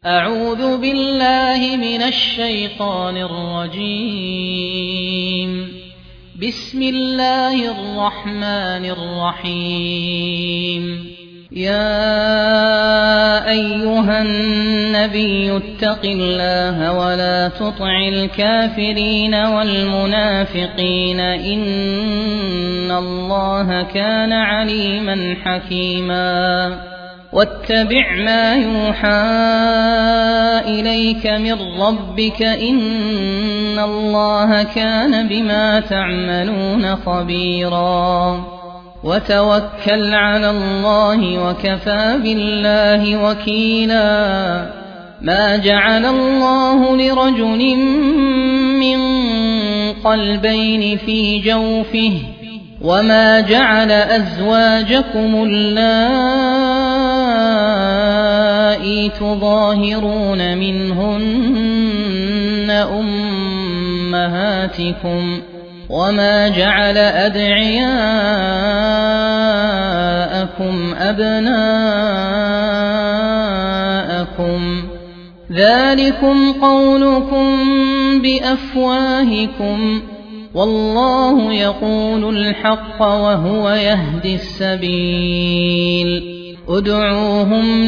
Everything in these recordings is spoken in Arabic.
أعوذ بالله من الشيطان الرجيم. بسم الله الرحمن الرحيم. يا أيها النبي اتق الله ولا تطع الكافرين والمنافقين إن الله كان عليما حكيما. واتبع ما يوحى إليك من ربك إن الله كان بما تعملون خبيرا. وتوكل على الله وكفى بالله وكيلا. ما جعل الله لرجل من قلبين في جوفه وما جعل أزواجكم اللائي تظاهرون منهن أمهاتكم وما جعل أدعياءكم أبناءكم ذلكم قولكم بأفواهكم والله يقول الحق وهو يهدي السبيل. ادعوهم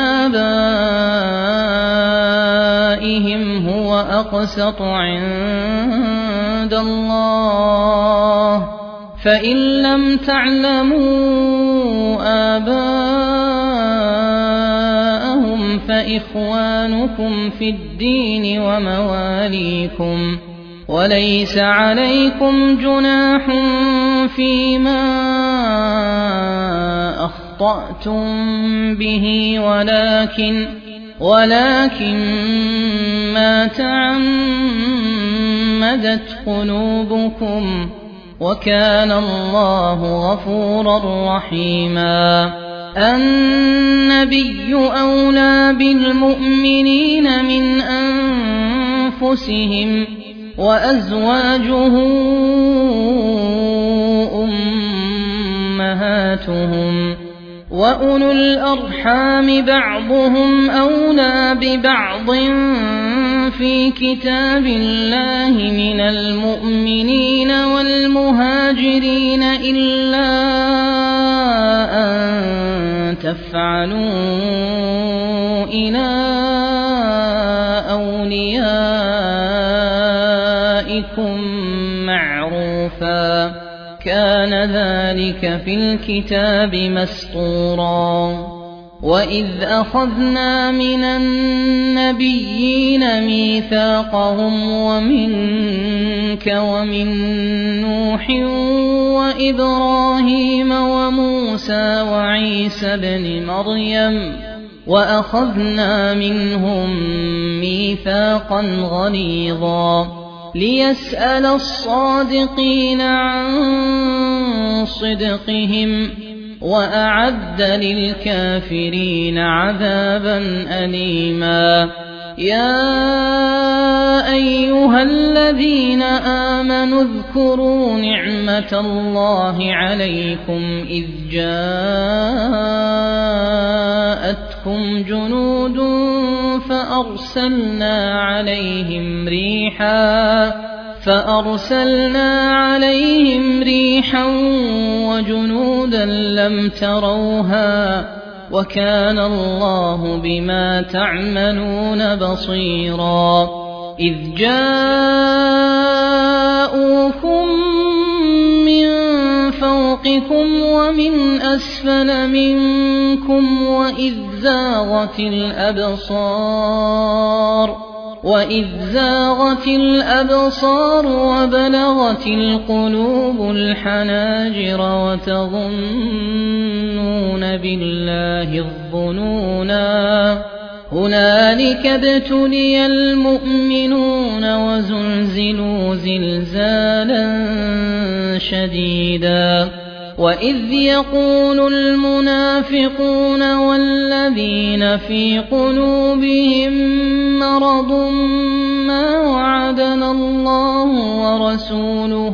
لآبائهم هو أقسط عند الله فإن لم تعلموا آباءهم فإخوانكم في الدين ومواليكم وليس عليكم جناح فيما أخطأتم به ولكن ما تعمدت قلوبكم وكان الله غفورا رحيما. النبي أولى بالمؤمنين من أنفسهم وأزواجه أمهاتهم وأولو الأرحام بعضهم أولى ببعض في كتاب الله من المؤمنين والمهاجرين إلا أن تفعلوا إلى أوليائكم معروفا كان ذلك في الكتاب مسطورا. وإذ أخذنا من النبيين ميثاقهم ومنك ومن نوح وإبراهيم وموسى وعيسى ابن مريم وأخذنا منهم ميثاقا غليظا ليسأل الصادقين عن صدقهم وأعد للكافرين عذابا أليما. يا أيها الذين آمنوا اذكروا نعمة الله عليكم إذ جاءتكم جنود فأرسلنا عليهم ريحا وجنودا لم تروها وكان الله بما تعملون بصيرا. إذ جاءوكم من فوقكم ومن أسفل منكم وإذ زاغت الأبصار وبلغت القلوب الحناجر وتظنون بالله الظنونا هنالك ابتلي المؤمنون وزلزلوا زلزالا شديدا. وإذ يقول المنافقون والذين في قلوبهم مرض ما وعدنا الله ورسوله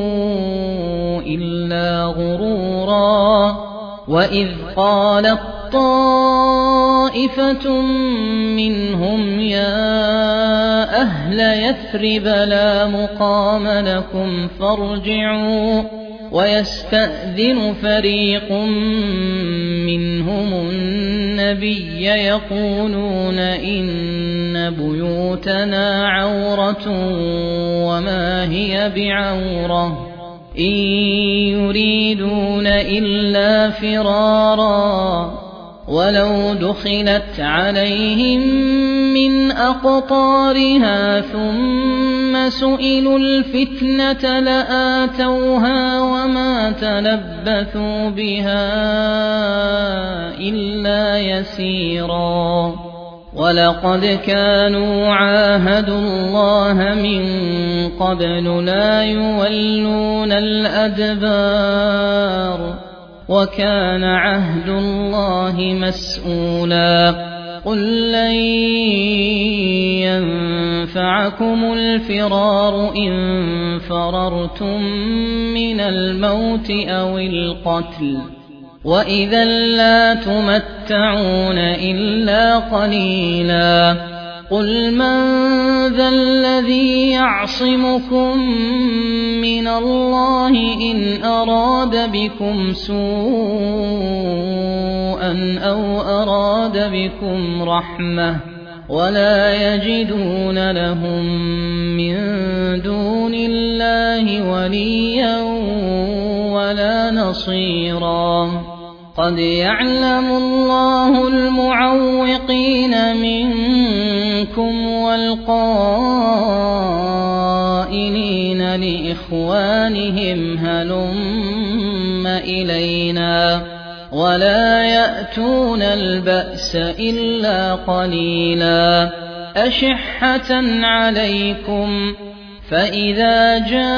إلا غرورا. وإذ قالت طائفة منهم يا أهل يثرب لا مقام لكم فارجعوا ويستأذن فريق منهم النبي يقولون إن بيوتنا عورة وما هي بعورة إن يريدون إلا فرارا ولو دخلت عليهم من أقطارها ثم سئلوا الفتنة لآتوها وما تلبثوا بها إلا يسيرا ولقد كانوا عاهدوا الله من قبل لا يولون الأدبار وكان عهد الله مسؤولا قل لن ينفعكم الفرار إن فررتم من الموت أو القتل وإذا لا تمتعون إلا قليلا قل من ذا الذي يعصمكم من الله إن أراد بكم سوءا أو أراد بكم رحمة ولا يجدون لهم من دون الله وليا ولا نصيرا قد يعلم الله المعوقين منكم والقائلين لإخوانهم هلم إلينا ولا يأتون البأس إلا قليلا أشحة عليكم فإذا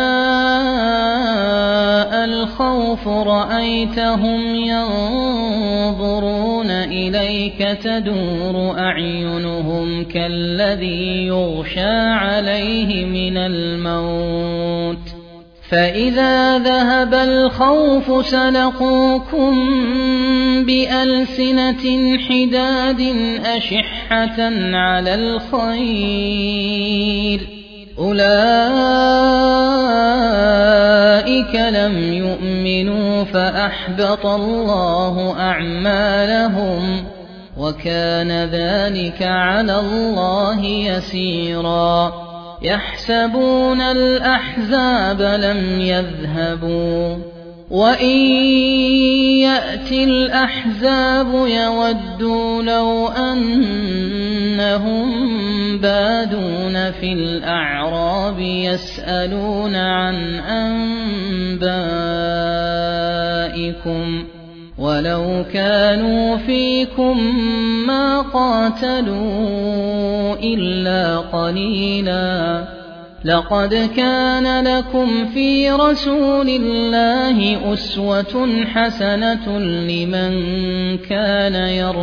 جاء الخوف رأيتهم ينظرون إليك تدور أعينهم كالذي يغشى عليه من الموت فإذا ذهب الخوف سلقوكم بألسنة حداد أشحة على الخير أولئك لم يؤمنوا فأحبط الله أعمالهم وكان ذلك على الله يسيرا يحسبون الأحزاب لم يذهبوا وإن يأتي الأحزاب يودوا لو أنهم بادون في الأعراب يسألون عن أنبائكم ولو كانوا فيكم ما قاتلوا إلا قليلا لقد كان لكم في رسول الله أسوة حسنة لمن كان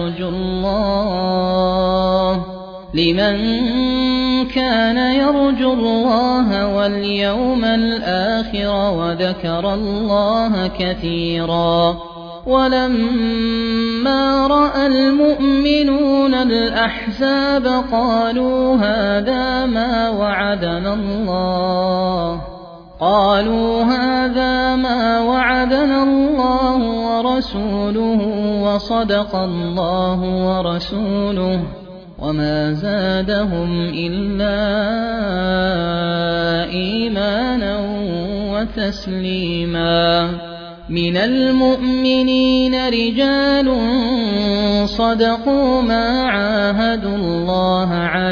يرجو الله واليوم الآخر وذكر الله كثيرا ولما رأى المؤمنون الأحزاب قالوا هذا ما وعدنا الله ورسوله وصدق الله ورسوله وما زادهم إلا إيمانا وتسليما من المؤمنين رجال صدقوا ما عاهدوا الله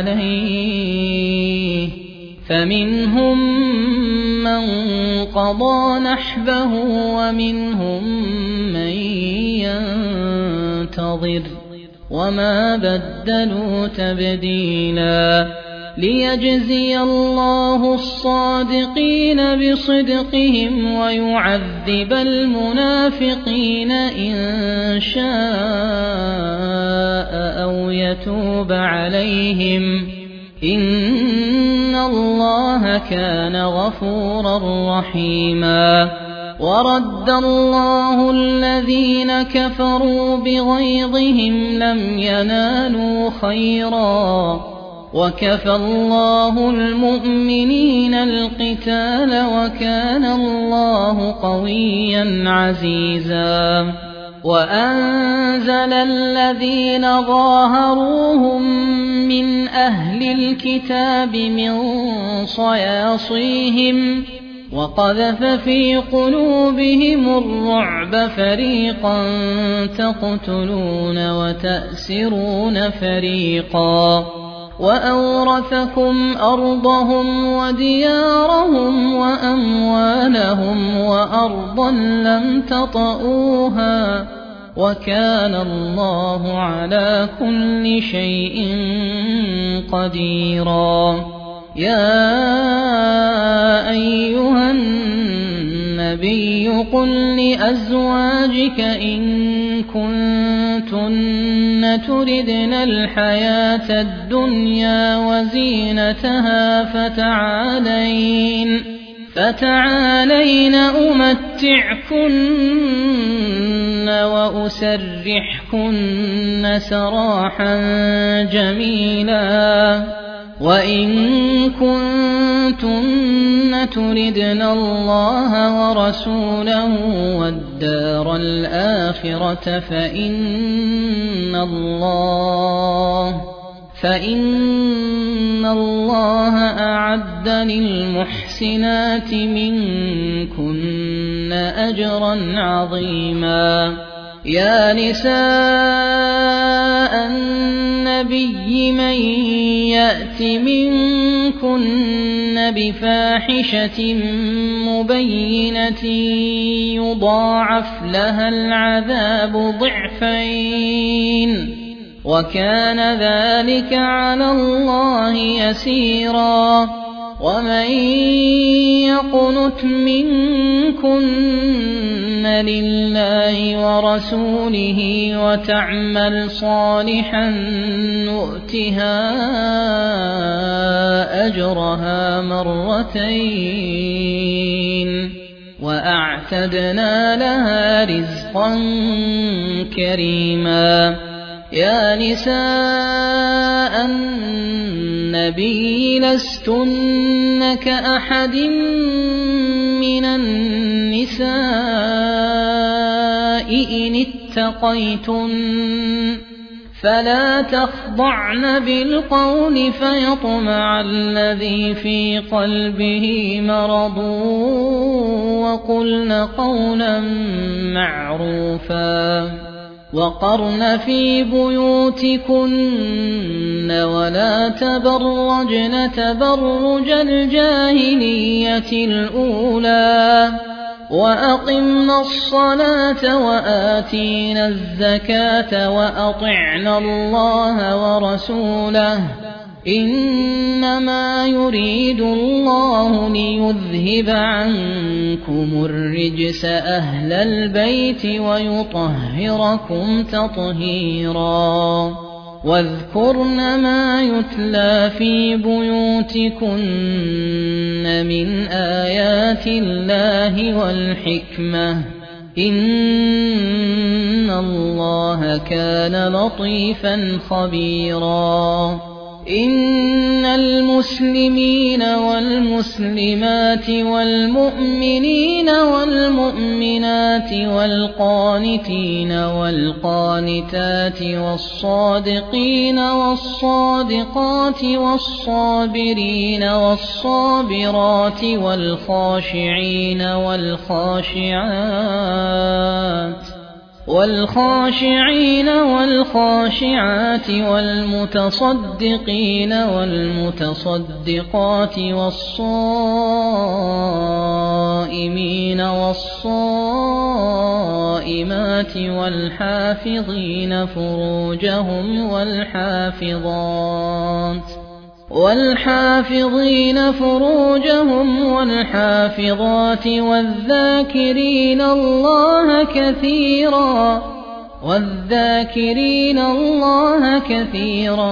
عليه فمنهم من قضى نحبه ومنهم من ينتظر وما بدلوا تبديلا ليجزي الله الصادقين بصدقهم ويعذب المنافقين إن شاء أو يتوب عليهم إن الله كان غفورا رحيما ورد الله الذين كفروا بغيظهم لم ينالوا خيرا وكفى الله المؤمنين القتال وكان الله قويا عزيزا وأنزل الذين ظاهروهم من أهل الكتاب من صياصيهم وقذف في قلوبهم الرعب فريقا تقتلون وتأسرون فريقا وأورثكم أرضهم وديارهم وأموالهم وأرضا لم تطئوها وكان الله على كل شيء قديرا يا أيها النبي قل لأزواجك إن كنتن تردن الحياة الدنيا وزينتها فتعالين أمتعكن وأسرحكن سراحا جميلا وإن كنتن تردن الله ورسوله والدار الآخرة فإن الله أعد للمحسنات منكن أجرا عظيما يا نساء النبي من يأت منكن بفاحشة مبينة يضاعف لها العذاب ضعفين وكان ذلك على الله يسيرا ومن يقنت منكن لله ورسوله وتعمل صالحا نؤتها أجرها مرتين وأعتدنا لها رزقا كريما يا نساء النبي لستن كأحد من النساء إن اتقيتن فلا تخضعن بالقول فيطمع الذي في قلبه مرض وقلن قولا معروفا وقرن في بيوتكن ولا تبرجن تبرج الجاهلية الأولى وأقمنا الصلاة وآتينا الزكاة وأطعنا الله ورسوله إنما يريد الله ليذهب عنكم الرجس أهل البيت ويطهركم تطهيرا واذكرن ما يتلى في بيوتكن من آيات الله والحكمة إن الله كان لطيفا خبيرا إن المسلمين والمسلمات والمؤمنين والمؤمنات والقانتين والقانتات والصادقين والصادقات والصابرين والصابرات والخاشعين والخاشعات والمتصدقين والمتصدقات والصائمين والصائمات والحافظين فروجهم والحافظات والذاكرين الله كثيرا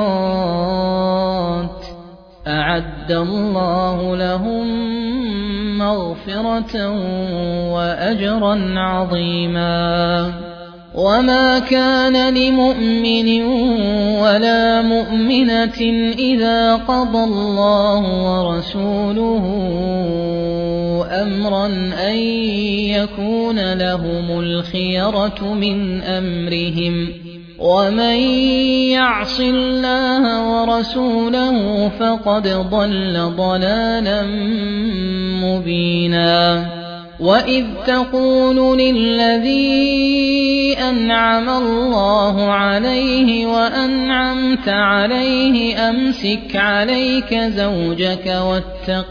والذاكرات أعد الله لهم مغفرة وأجرا عظيما. وما كان لمؤمن ولا مؤمنة إذا قضى الله ورسوله أمرا أن يكون لهم الخيرة من أمرهم، ومن يعص الله ورسوله فقد ضل ضلالا مبينا. وإذ تقول للذي أنعم الله عليه وأنعمت عليه أمسك عليك زوجك واتق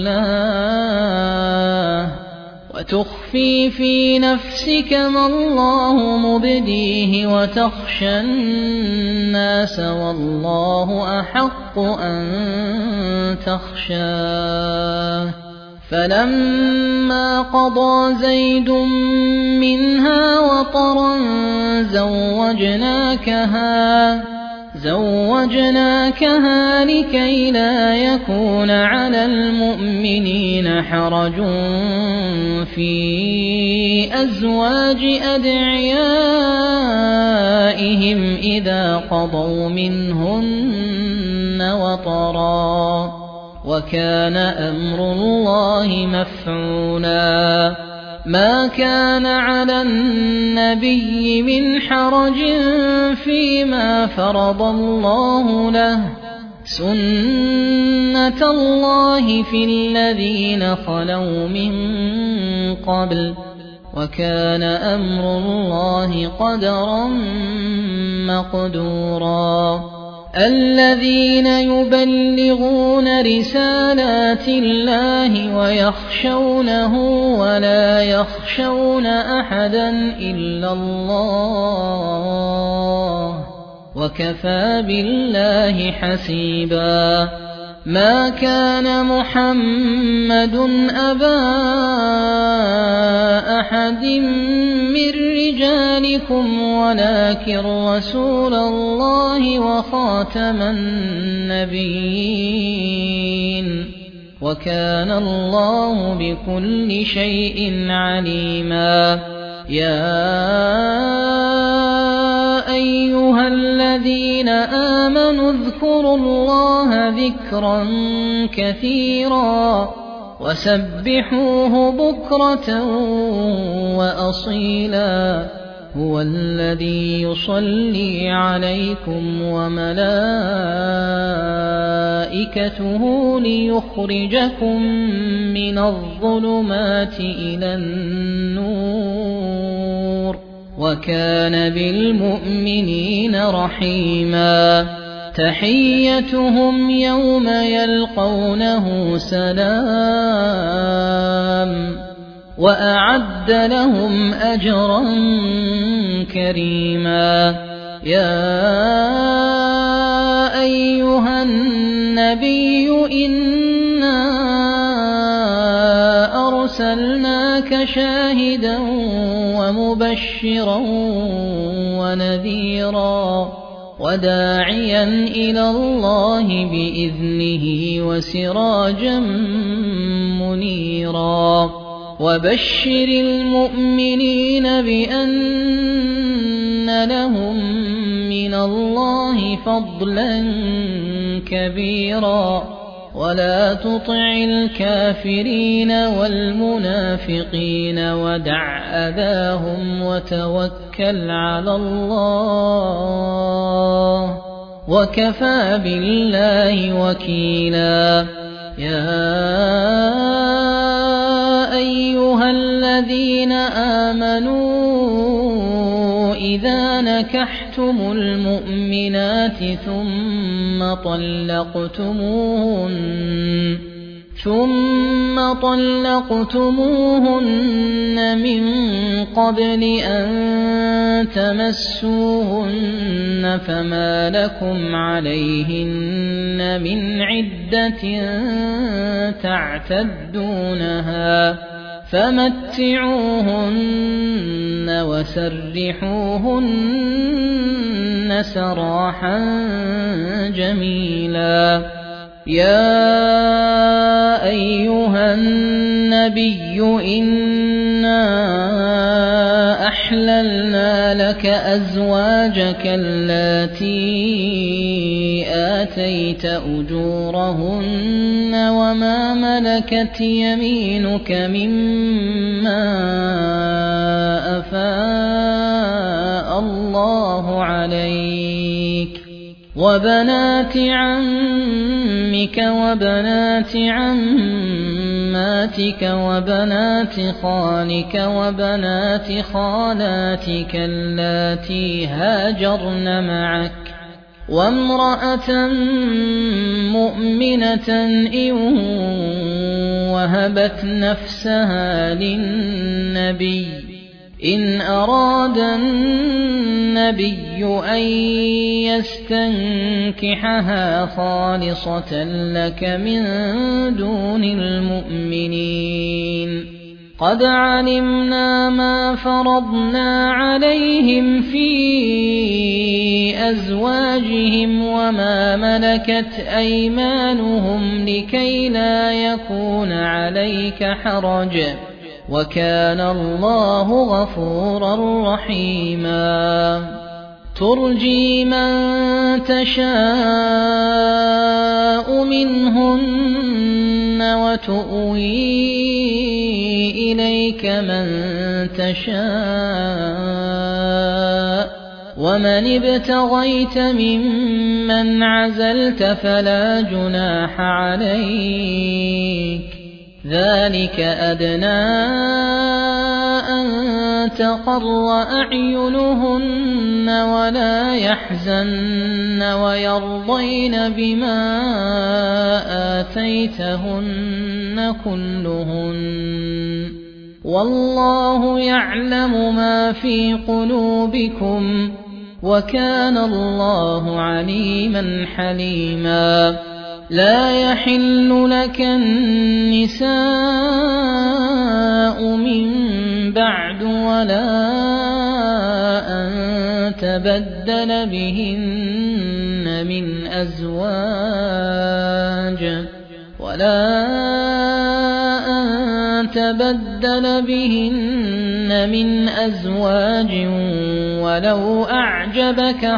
الله وتخفي في نفسك ما الله مبديه وتخشى الناس والله أحق أن تخشاه. فلما قضى زيد منها وطرا زوجناكها لكي لا يكون على المؤمنين حرج في أزواج أدعيائهم إذا قضوا منهن وطرا، وكان أمر الله مفعولا. ما كان على النبي من حرج فيما فرض الله له، سنة الله في الذين خلوا من قبل، وكان أمر الله قدرا مقدورا. الذين يبلغون رسالات الله ويخشونه ولا يخشون أحدا إلا الله، وكفى بالله حسيبا. ما كان محمد أبا أحد من رجالكم ولكن رسول الله وخاتم النبيين، وكان الله بكل شيء عليما. يا أيها الذين آمنوا اذكروا الله ذكرا كثيرا وسبحوه بكرة وأصيلا. هو الذي يصلي عليكم وملائكته ليخرجكم من الظلمات إلى النور، وكان بالمؤمنين رحيما. تحيتهم يوم يلقونه سلام، وأعد لهم أجرا كريما. يا أيها النبي إنا أرسلناك شاهدا ومبشرا ونذيرا وداعيا إلى الله بإذنه وسراجا منيرا. وبشر المؤمنين بأن لهم من الله فضلا كبيرا، ولا تطع الكافرين والمنافقين ودع أذاهم وتوكل على الله، وكفى بالله وكيلا. يا أيها الذين آمنوا إذا نكحتم المؤمنات ثم طلقتموهن من قبل أن تمسوهن فما لكم عليهن من عدة تعتدونها، فمتعوهن وسرحوهن سراحا جميلا. يا أيها النبي إنا أحللنا لك أزواجك اللاتي آتيت أجورهن وما ملكت يمينك مما أفاء الله عليك وبنات عمك وبنات عماتك وبنات خالك وبنات خالاتك اللاتي هاجرن معك وامرأة مؤمنة إن وهبت نفسها للنبي إن أراد النبي أن يستنكحها خالصة لك من دون المؤمنين قد علمنا ما فرضنا عليهم في أزواجهم وما ملكت أيمانهم لكي لا يكون عليك حرج وكان الله غفورا رحيما ترجي من تشاء منهن وتؤوي إليك من تشاء ومن ابتغيت ممن عزلت فلا جناح عليك ذلك أدنى أن تقر أعينهن ولا يحزن ويرضين بما آتيتهن كلهن والله يعلم ما في قلوبكم وكان الله عليما حليما لا يحل لك النساء من بعد ولا أن تبدل بهن من أزواج ولو أعجبك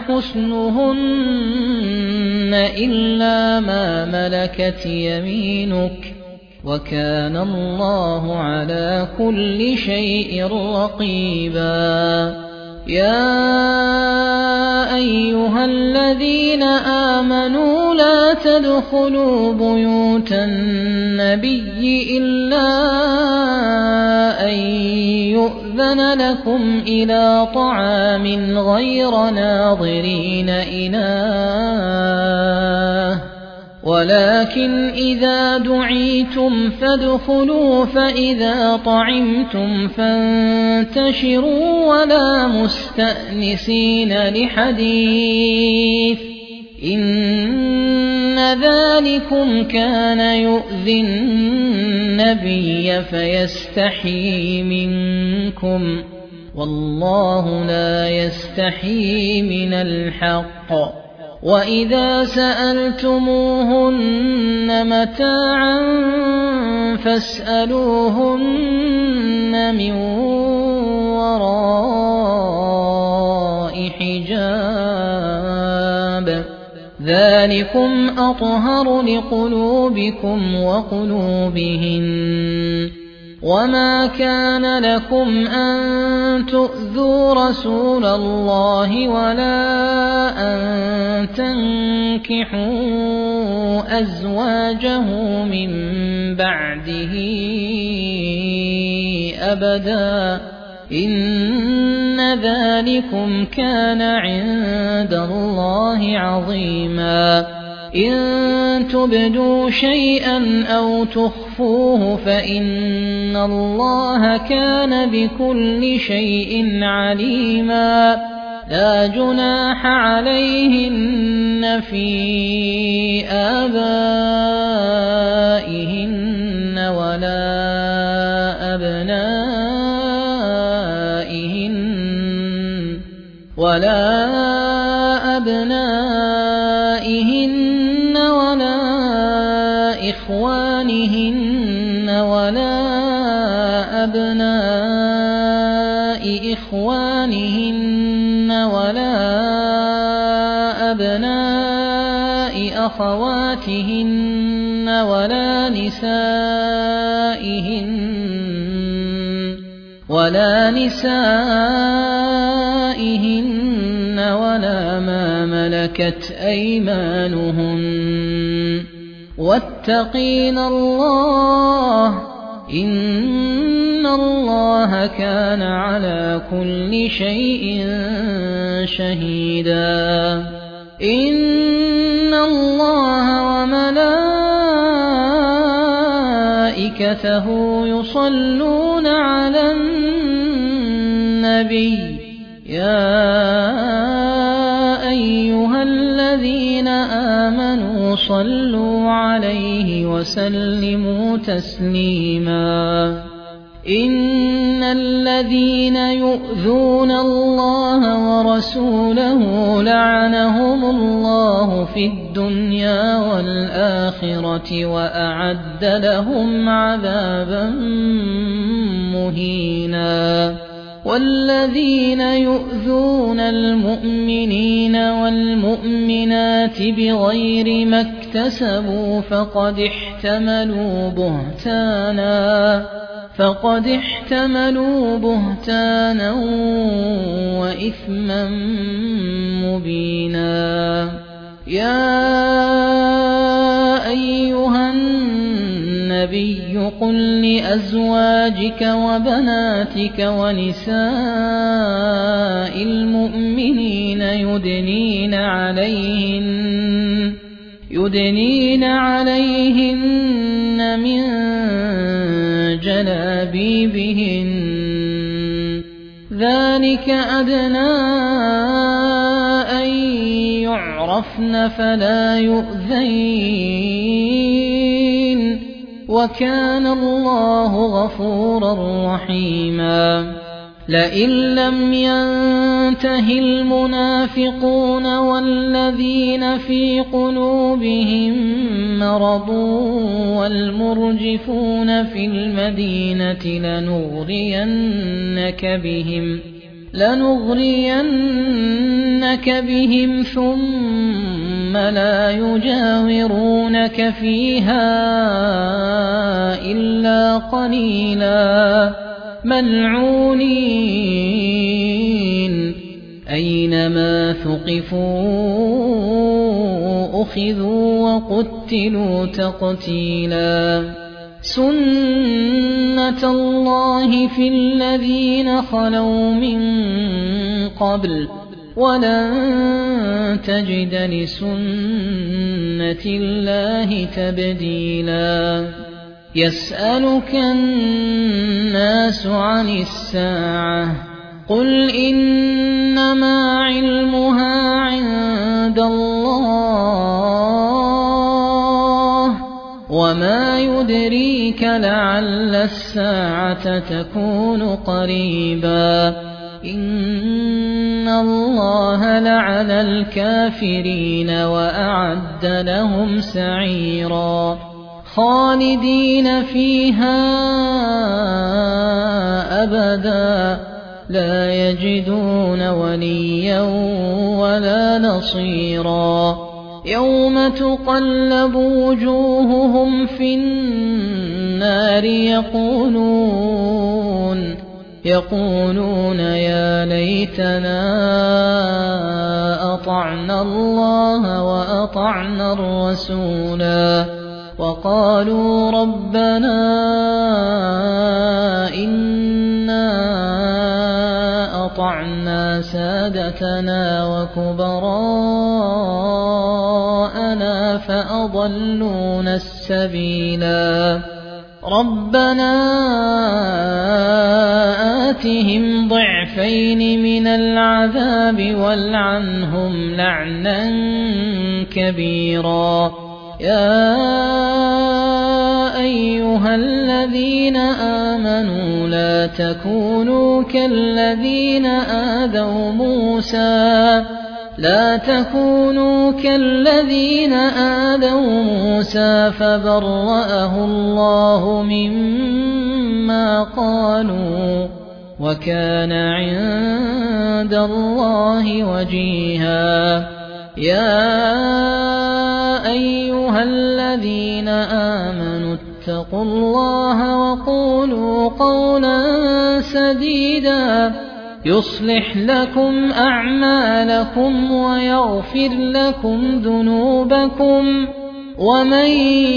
حسنهن إلا ما ملكت يمينك وكان الله على كل شيء رقيبا يا أيها الذين آمنوا لا تدخلوا بيوت النبي إلا أن يؤذن لكم إلى طعام غير ناظرين إناه ولكن إذا دعيتم فادخلوا فإذا طعمتم فانتشروا ولا مستأنسين لحديث إن ذلكم كان يؤذي النبي فيستحيي منكم والله لا يستحيي من الحق وإذا سألتموهن متاعا فاسألوهن من وراء حجاب ذلكم أطهر لقلوبكم وقلوبهن وما كان لكم أن تؤذوا رسول الله ولا أن تنكحوا أزواجه من بعده أبدا إن ذلكم كان عند الله عظيما إن تبدوا شيئا أو تخفوه فإن الله كان بكل شيء عليما لا جناح عليهن في آبائهن ولا أبنائهن ولا إخوانهن ولا أبناء إخوانهن ولا أبناء أخواتهن ولا نسائهن ولا ما ملكت أيمانهن واتقين الله إن الله كان على كل شيء شهيدا إن الله وملائكته يصلون على النبي يا أيها الذين آمنوا صلوا عليه وسلموا تسليما إن الذين يؤذون الله ورسوله لعنهم الله في الدنيا والآخرة وأعد لهم عذابا مهينا والذين يؤذون المؤمنين والمؤمنات بغير ما اكتسبوا فقد احتملوا بهتانا وإثما مبينا يا أيها النبي قل لأزواجك وبناتك ونساء المؤمنين يدنين عليهن من جلابيبهن ذلك أدنى أن يعرفن فلا يؤذين وكان الله غفورا رحيما لئن لم ينته المنافقون والذين في قلوبهم مرض والمرجفون في المدينة لنغرينك بهم ثم لا يجاورونك فيها إلا قليلا ملعونين أينما ثقفوا أخذوا وقتلوا تقتيلا سنة الله في الذين خلوا من قبل ولن تجد لسنة الله تبديلا يسألك الناس عن الساعة قل إنما علمها عند الله وما يدريك لعل الساعة تكون قريبا إن الله لعن الكافرين وأعد لهم سعيرا خالدين فيها أبدا لا يجدون وليا ولا نصيرا يوم تقلب وجوههم في النار يقولون يا ليتنا أطعنا الله وأطعنا الرسولا وقالوا ربنا إنا أطعنا سادتنا وكبراءنا فأضلونا السبيلا ربنا آتهم ضعفين من العذاب والعنهم لعنا كبيرا يا أيها الذين آمنوا لا تكونوا كالذين لا تكونوا كالذين آذوا موسى فبرأه الله مما قالوا وكان عند الله وجيها يا أيها الذين آمنوا اتقوا الله وقولوا قولا سديدا يصلح لكم أعمالكم ويغفر لكم ذنوبكم ومن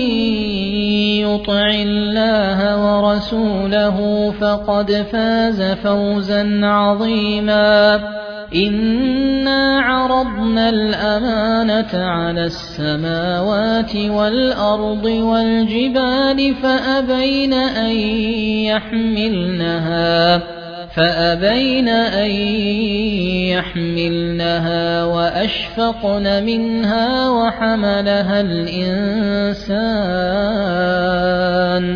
يطع الله ورسوله فقد فاز فوزا عظيما إنا عرضنا الأمانة على السماوات والأرض والجبال فأبين أن يحملنها وأشفقن منها وحملها الإنسان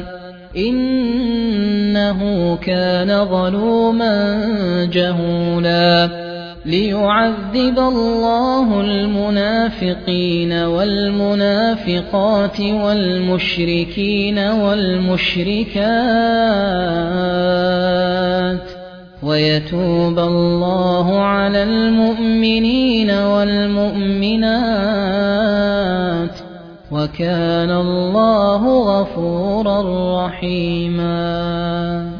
إنه كان ظلوما جهولا ليعذب الله المنافقين والمنافقات والمشركين والمشركات ويتوب الله على المؤمنين والمؤمنات وكان الله غفورا رحيما